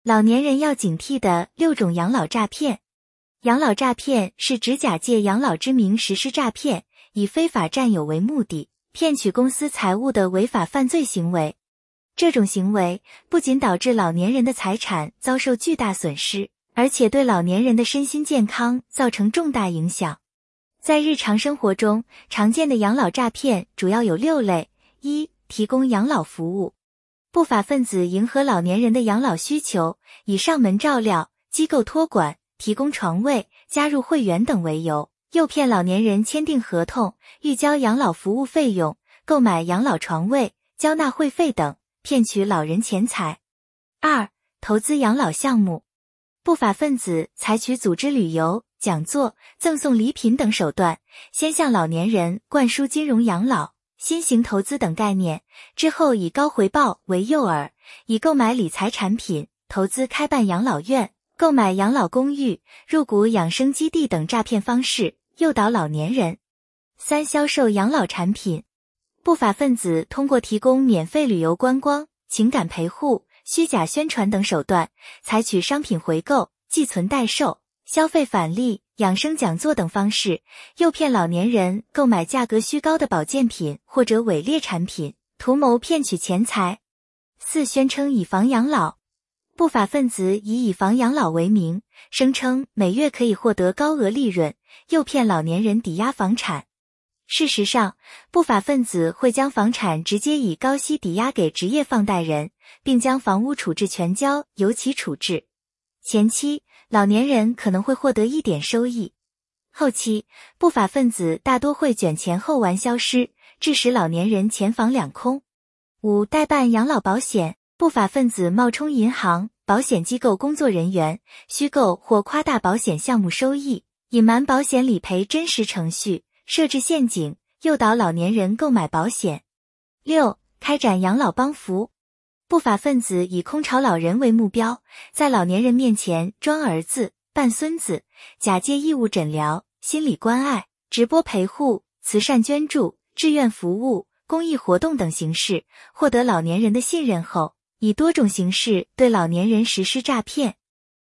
老年人要警惕的6种养老诈骗。养老诈骗是指假借养老之名实施诈骗，以非法占有为目的，骗取公司财物的违法犯罪行为。这种行为不仅导致老年人的财产遭受巨大损失，而且对老年人的身心健康造成重大影响。在日常生活中，常见的养老诈骗主要有6类。1、提供养老服务。不法分子迎合老年人的养老需求，以上门照料、机构托管、提供床位、加入会员等为由，诱骗老年人签订合同，预交养老服务费用，购买养老床位、交纳会费等，骗取老人钱财。2、投资养老项目。不法分子采取组织旅游、讲座、赠送礼品等手段，先向老年人灌输金融养老、新型投资等概念，之后以高回报为诱饵，以购买理财产品、投资开办养老院、购买养老公寓、入股养生基地等诈骗方式，诱导老年人。3、销售养老产品。不法分子通过提供免费旅游观光、情感陪护、虚假宣传等手段，采取商品回购、寄存代售、消费返利、养生讲座等方式，诱骗老年人购买价格虚高的保健品或者伪劣产品，图谋骗取钱财。4、宣称以房养老。不法分子以房养老为名，声称每月可以获得高额利润，诱骗老年人抵押房产。事实上，不法分子会将房产直接以高息抵押给职业放贷人，并将房屋处置权交由其处置。前期，老年人可能会获得一点收益，后期，不法分子大多会卷钱后玩消失，致使老年人钱房两空。5、代办养老保险。不法分子冒充银行、保险机构工作人员，虚构或夸大保险项目收益，隐瞒保险理赔真实程序，设置陷阱，诱导老年人购买保险。6、开展养老帮扶。不法分子以空巢老人为目标，在老年人面前装儿子、扮孙子，假借义务诊疗、心理关爱、直播陪护、慈善捐助、志愿服务、公益活动等形式，获得老年人的信任后，以多种形式对老年人实施诈骗。